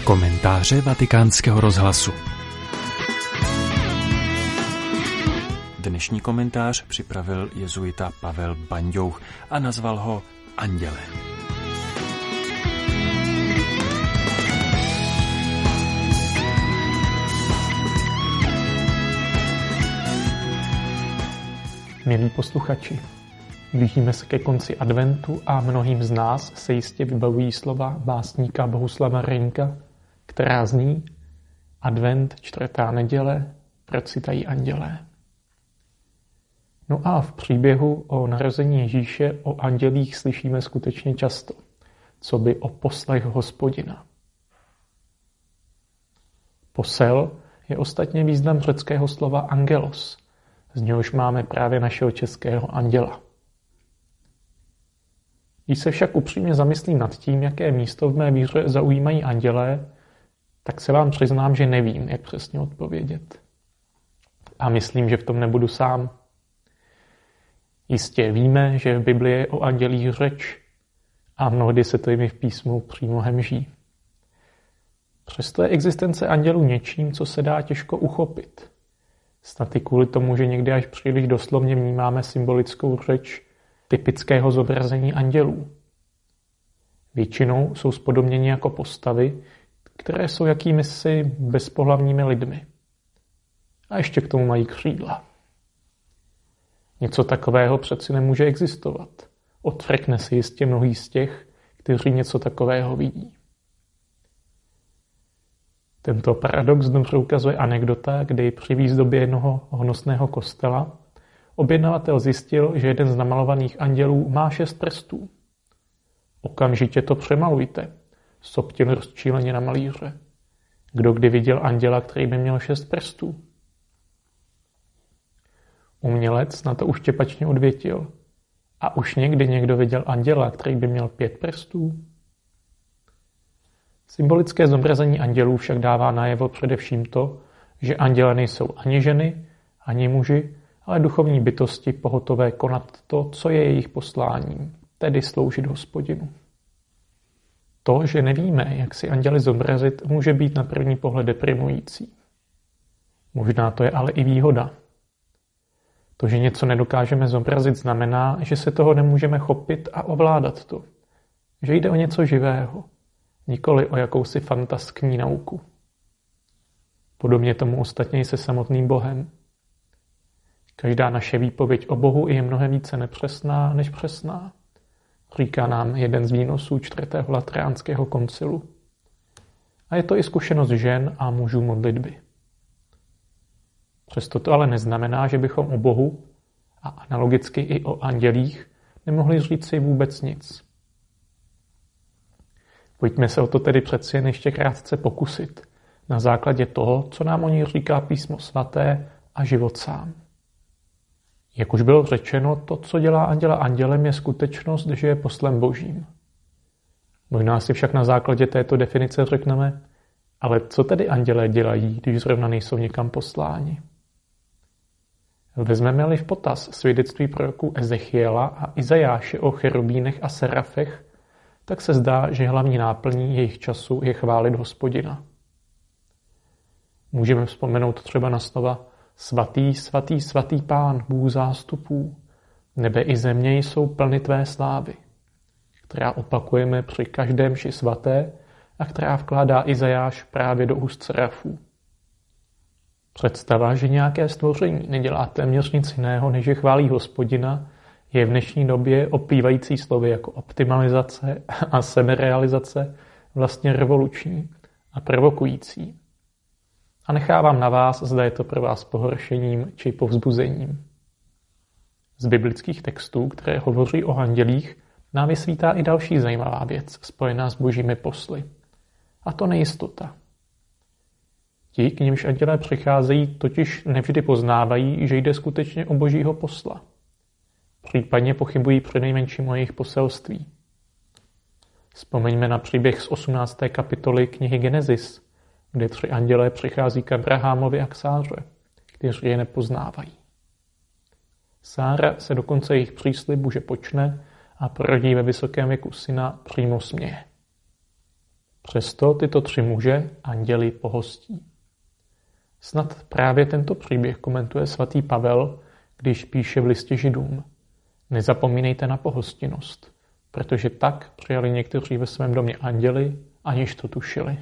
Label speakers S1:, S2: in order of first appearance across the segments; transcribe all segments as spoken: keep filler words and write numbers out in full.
S1: Komentáře Vatikánského rozhlasu. Dnešní komentář připravil jezuita Pavel Banďouch a nazval ho Andělé.
S2: Milí posluchači, blížíme se ke konci adventu a mnohým z nás se jistě vybavují slova básníka Bohuslava Reynka, která zní: Advent, čtvrtá neděle, procitají andělé. No a v příběhu o narození Ježíše o andělích slyšíme skutečně často, co by o poslech Hospodina. Posel je ostatně význam řeckého slova angelos, z něhož máme právě našeho českého anděla. Když se však upřímně zamyslím nad tím, jaké místo v mé víře zaujímají andělé, tak se vám přiznám, že nevím, jak přesně odpovědět. A myslím, že v tom nebudu sám. Jistě víme, že v Biblii je o andělích řeč a mnohdy se to jimi v písmu přímo hemží. Přesto je existence andělů něčím, co se dá těžko uchopit. Snad i kvůli tomu, že někdy až příliš doslovně vnímáme symbolickou řeč typického zobrazení andělů. Většinou jsou spodobněni jako postavy, které jsou jakýmisi bezpohlavními lidmi. A ještě k tomu mají křídla. Něco takového přeci nemůže existovat. Odfrkne si jistě mnohý z těch, kteří něco takového vidí. Tento paradox dobře ukazuje anekdota, kdy při výzdobě jednoho honosného kostela objednavatel zjistil, že jeden z namalovaných andělů má šest prstů. Okamžitě to přemalujte, soptil rozčíleně na malíře. Kdo kdy viděl anděla, který by měl šest prstů? Umělec na to uštěpačně odvětil: a už někdy někdo viděl anděla, který by měl pět prstů? Symbolické zobrazení andělů však dává najevo především to, že anděle nejsou ani ženy, ani muži, ale duchovní bytosti pohotové konat to, co je jejich posláním, tedy sloužit Hospodinu. To, že nevíme, jak si anděly zobrazit, může být na první pohled deprimující. Možná to je ale i výhoda. To, že něco nedokážeme zobrazit, znamená, že se toho nemůžeme chopit a ovládat to. Že jde o něco živého, nikoli o jakousi fantaskní nauku. Podobně tomu ostatně i se samotným Bohem. Každá naše výpověď o Bohu je mnohem více nepřesná než přesná, říká nám jeden z výnosů čtvrtého lateránského koncilu. A je to i zkušenost žen a mužů modlitby. Přesto to ale neznamená, že bychom o Bohu a analogicky i o andělích nemohli říct si vůbec nic. Pojďme se o to tedy přeci jen ještě krátce pokusit na základě toho, co nám o ní říká Písmo svaté a život sám. Jak už bylo řečeno, to, co dělá anděla andělem, je skutečnost, že je poslem Božím. Možná si však na základě této definice řekneme: ale co tedy andělé dělají, když zrovna nejsou někam posláni? Vezmeme-li v potaz svědectví proroků Ezechiela a Izajáše o cherubínech a serafech, tak se zdá, že hlavní náplní jejich času je chválit Hospodina. Můžeme vzpomenout třeba na slova: Svatý, svatý, svatý Pán, Bůh zástupů, nebe i země jsou plny tvé slávy, která opakujeme při každém mši svaté a která vkládá Izajáš právě do úst serafů. Představa, že nějaké stvoření nedělá téměř nic jiného, než že chválí Hospodina, je v dnešní době oplývající slovy jako optimalizace a seberealizace vlastně revoluční a provokující. A nechávám na vás, zda je to pro vás pohoršením či povzbuzením. Z biblických textů, které hovoří o andělích, nám vysvítá i další zajímavá věc spojená s božími posly. A to nejistota. Ti, k nimž andělé přicházejí, totiž nevždy poznávají, že jde skutečně o božího posla. Případně pochybují přinejmenším o jejich poselství. Vzpomeňme na příběh z osmnácté kapitoly knihy Genesis, kde tři andělé přichází k Abrahamovi a k Sáře, kteří je nepoznávají. Sára se dokonce jejich příslibu, že počne a porodí ve vysokém věku syna, přímo směje. Přesto tyto tři muže anděli pohostí. Snad právě tento příběh komentuje svatý Pavel, když píše v listě Židům: Nezapomínejte na pohostinnost, protože tak přijali někteří ve svém domě anděli, aniž to tušili.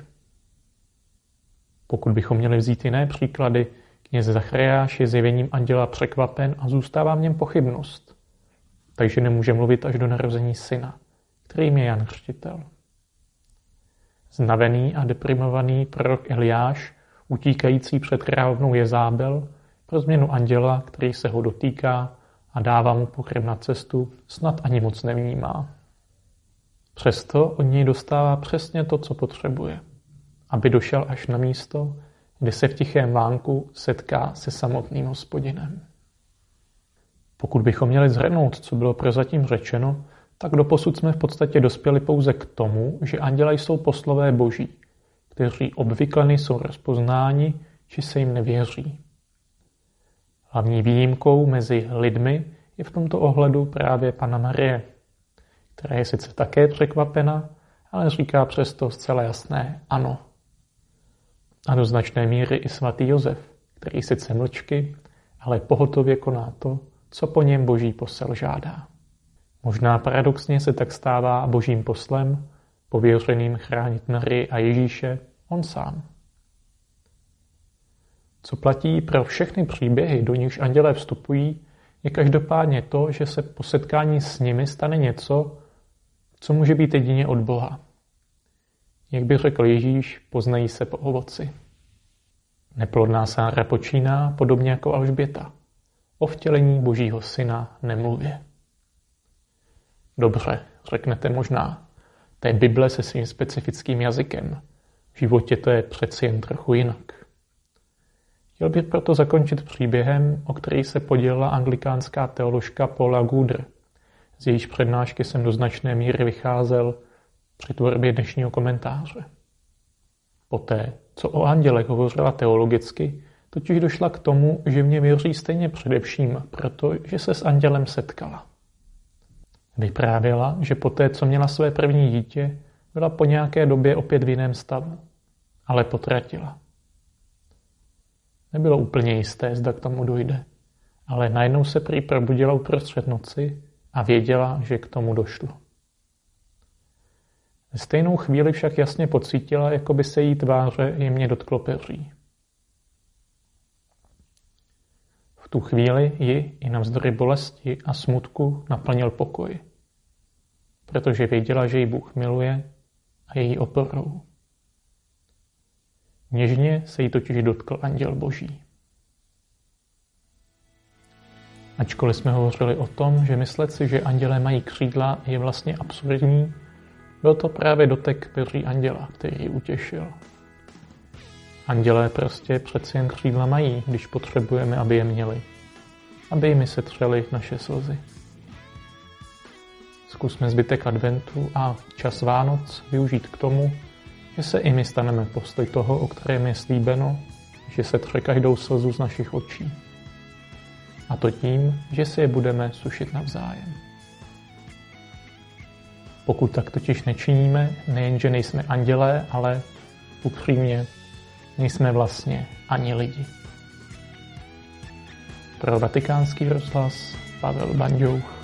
S2: Pokud bychom měli vzít jiné příklady, kněz Zachariáš je zjevením anděla překvapen a zůstává v něm pochybnost, takže nemůže mluvit až do narození syna, kterým je Jan Křtitel. Znavený a deprimovaný prorok Eliáš, utíkající před královnou Jezábel, pro změnu anděla, který se ho dotýká a dává mu pokrm na cestu, snad ani moc nevnímá. Přesto od něj dostává přesně to, co potřebuje, aby došel až na místo, kde se v tichém vánku setká se samotným Hospodinem. Pokud bychom měli shrnout, co bylo prozatím řečeno, tak doposud jsme v podstatě dospěli pouze k tomu, že anděle jsou poslové boží, kteří obvykle nejsou rozpoznáni, či se jim nevěří. Hlavní výjimkou mezi lidmi je v tomto ohledu právě Panna Marie, která je sice také překvapena, ale říká přesto zcela jasné ano. A do značné míry i svatý Josef, který sice mlčky, ale pohotově koná to, co po něm boží posel žádá. Možná paradoxně se tak stává božím poslem, pověřeným chránit Marii a Ježíše, on sám. Co platí pro všechny příběhy, do nichž andělé vstupují, je každopádně to, že se po setkání s nimi stane něco, co může být jedině od Boha. Jak by řekl Ježíš, poznají se po ovoci. Neplodná Sára počíná podobně jako Alžběta. O vtělení božího syna nemluvě. Dobře, řeknete možná, to je Bible se svým specifickým jazykem. V životě to je přeci jen trochu jinak. Chtěl bych proto zakončit příběhem, o který se podělila anglikánská teoložka Paula Goodr. Z jejíž přednášky jsem do značné míry vycházel při tvorbě dnešního komentáře. Poté, co o andělech hovořila teologicky, totiž došla k tomu, že v ně věří stejně především proto, že se s andělem setkala. Vyprávěla, že poté, co měla své první dítě, byla po nějaké době opět v jiném stavu, ale potratila. Nebylo úplně jisté, zda k tomu dojde, ale najednou se prý probudila uprostřed noci a věděla, že k tomu došlo. Ve stejnou chvíli však jasně pocítila, jako by se jí tváře jemně dotklo peří. V tu chvíli ji i navzdory bolesti a smutku naplnil pokoj, protože věděla, že ji Bůh miluje a je jí oporou. Něžně se jí totiž dotkl anděl boží. Ačkoliv jsme hovořili o tom, že myslet si, že andělé mají křídla, je vlastně absurdní, byl to právě dotek peří anděla, který ji utěšil. Andělé prostě přeci jen křídla mají, když potřebujeme, aby je měli. Aby jimi se třely naše slzy. Zkusme zbytek adventu a čas Vánoc využít k tomu, že se i my staneme postoj toho, o kterém je slíbeno, že se tře každou slzu z našich očí. A to tím, že si je budeme sušit navzájem. Pokud tak totiž nečiníme, nejenže nejsme andělé, ale upřímně nejsme vlastně ani lidi. Pro Vatikánský rozhlas Pavel Banďouch.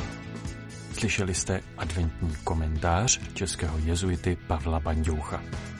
S1: Slyšeli jste adventní komentář českého jezuity Pavla Banďoucha.